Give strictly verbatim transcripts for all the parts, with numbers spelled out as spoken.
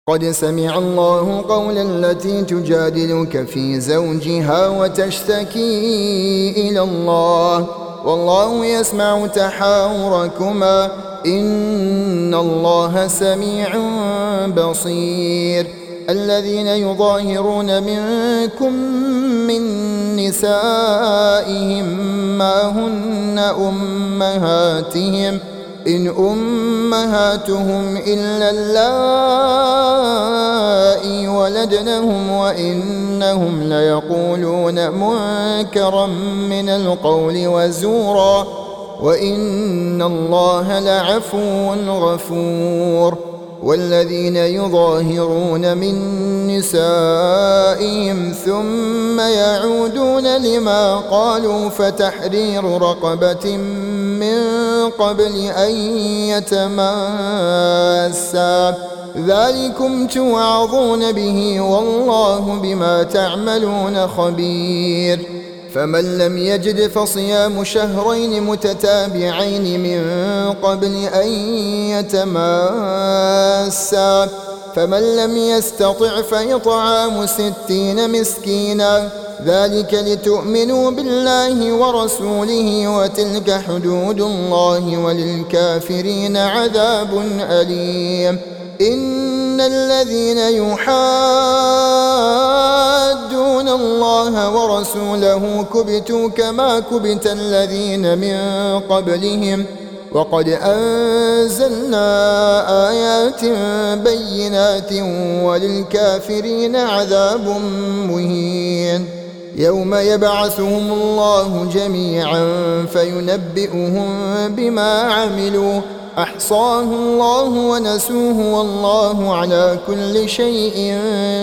قد سمع الله قول التي تجادلك في زوجها وتشتكي إلى الله والله يسمع تحاوركما إن الله سميع بصير. الذين يظاهرون منكم من نسائهم ما هن أمهاتهم إن أمهاتهم إلا اللائي ولدنهم وإنهم ليقولون منكرا من القول وزورا وإن الله لعفو غفور. والذين يظاهرون من نسائهم ثم يعودون لما قالوا فتحرير رقبة من قبل أن يتماسا ذلكم توعظون به والله بما تعملون خبير. فمن لم يجد فصيام شهرين متتابعين من قبل أن يتماسا فمن لم يستطع فإطعام ستين مسكينا ذلك لتؤمنوا بالله ورسوله وتلك حدود الله وللكافرين عذاب أليم. إن الذين يحادون الله ورسوله كبتوا كما كبت الذين من قبلهم وقد أنزلنا آيات بينات وللكافرين عذاب مهين. يوم يبعثهم الله جميعا فينبئهم بما عملوا أحصاه الله ونسوه والله على كل شيء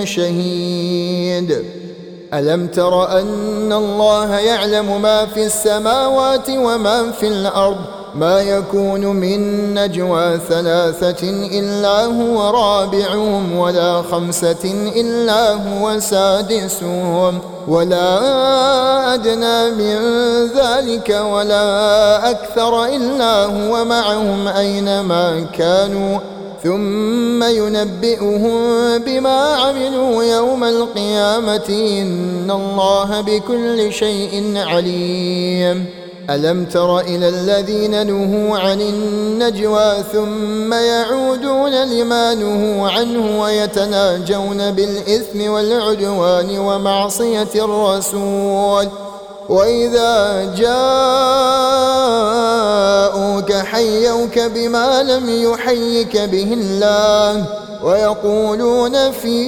شهيد. ألم تر أن الله يعلم ما في السماوات وما في الأرض ما يكون من نجوى ثلاثة إلا هو رابعهم ولا خمسة إلا هو سادسهم ولا أدنى من ذلك ولا أكثر إلا هو معهم أينما كانوا ثم ينبئهم بما عملوا يوم القيامة إن الله بكل شيء عليم. ألم تر إلى الذين نهوا عن النجوى ثم يعودون لما نهوا عنه ويتناجون بالإثم والعدوان ومعصية الرسول وإذا جاءوك حيوك بما لم يحيك به الله ويقولون في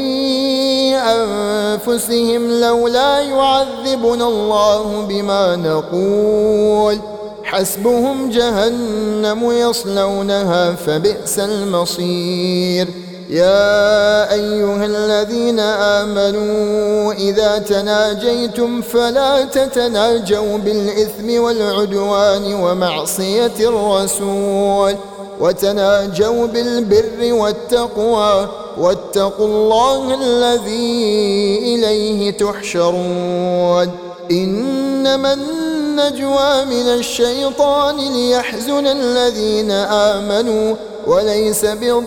أنفسهم لولا يعذبنا الله بما نقول حسبهم جهنم يصلونها فبئس المصير. يا أيها الذين آمنوا إذا تناجيتم فلا تتناجوا بالإثم والعدوان ومعصية الرسول وتناجوا بالبر والتقوى واتقوا الله الذي إليه تحشرون. إنما النجوى من الشيطان ليحزن الذين آمنوا وليس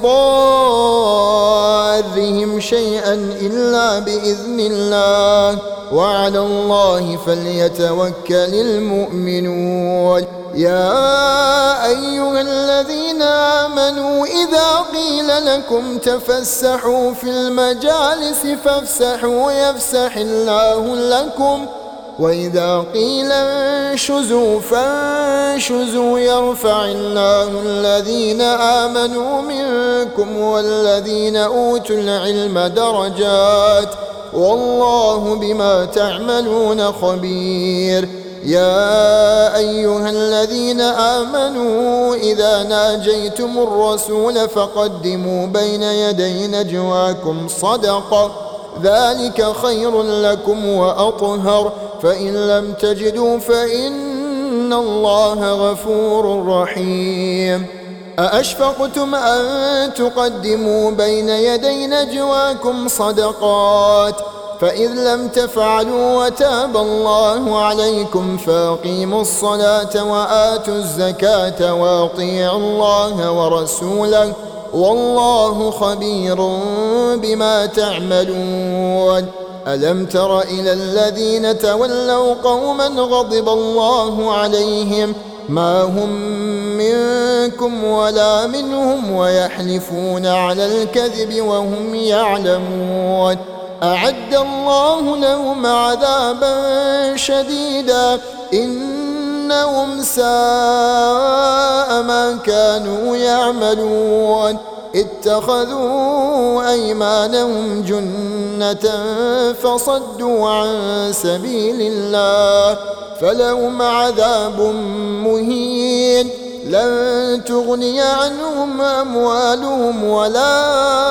بضارهم شيئا إلا بإذن الله وعلى الله فليتوكل المؤمنون. يا أيها الذين آمنوا إذا قيل لكم تفسحوا في المجالس فافسحوا يفسح الله لكم وإذا قيل انشزوا فانشزوا يرفع الله الذين آمنوا منكم والذين أوتوا العلم درجات والله بما تعملون خبير. يا أيها الذين آمنوا إذا ناجيتم الرسول فقدموا بين يدي نجواكم صدقة ذلك خير لكم وأطهر فإن لم تجدوا فإن الله غفور رحيم. أأشفقتم أن تقدموا بين يدي نجواكم صدقات فإذ لم تفعلوا وتاب الله عليكم فأقيموا الصلاة وآتوا الزكاة وأطيعوا الله ورسوله والله خبير بما تعملون. ألم تر إلى الذين تولوا قوما غضب الله عليهم ما هم منكم ولا منهم ويحلفون على الكذب وهم يعلمون أعد الله لهم عذابا شديدا إنهم ساء ما كانوا يعملون اتخذوا أيمانهم جنة فصدوا عن سبيل الله فلهم عذاب مهين لن تغني عنهم أموالهم ولا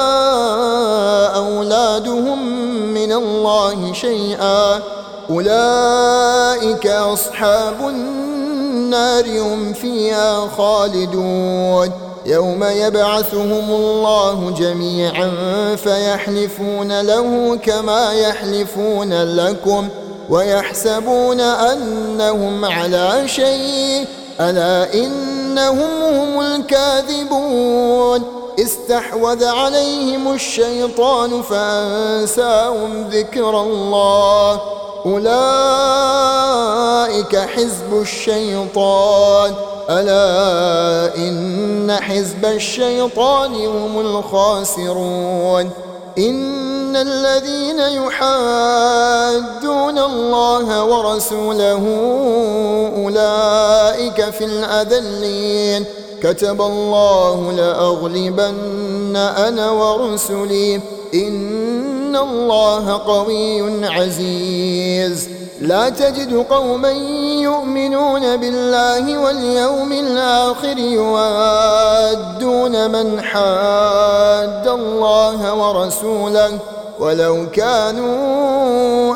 أولادهم من الله شيئا أولئك أصحاب النار هم فيها خالدون يوم يبعثهم الله جميعا فيحلفون له كما يحلفون لكم ويحسبون أنهم على شيء ألا إنهم هم الكاذبون استحوذ عليهم الشيطان فأنساهم ذكر الله أولئك حزب الشيطان ألا إن حزب الشيطان هم الخاسرون إن الذين يحادون الله ورسوله أولئك في الأذلين كتب الله لأغلبن أنا ورسلي إن الله قوي عزيز لا تجد قوما يؤمنون بالله واليوم الآخر يوادون من حاد الله ورسوله ولو كانوا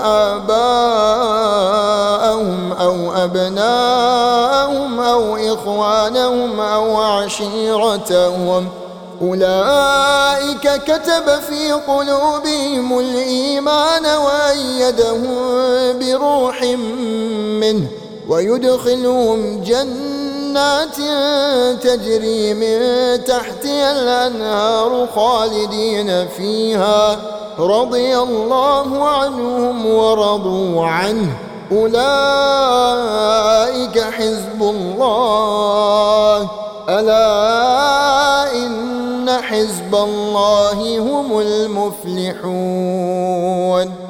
آباءهم أو أبناءهم أو إخوانهم أو عشيرتهم أولئك كتب في قلوبهم الإيمان وأيدهم بروح منه ويدخلهم جنات تجري من تحتها الأنهار خالدين فيها رضي الله عنهم ورضوا عنه أولئك حزب الله ألا إن حزب الله هم المفلحون.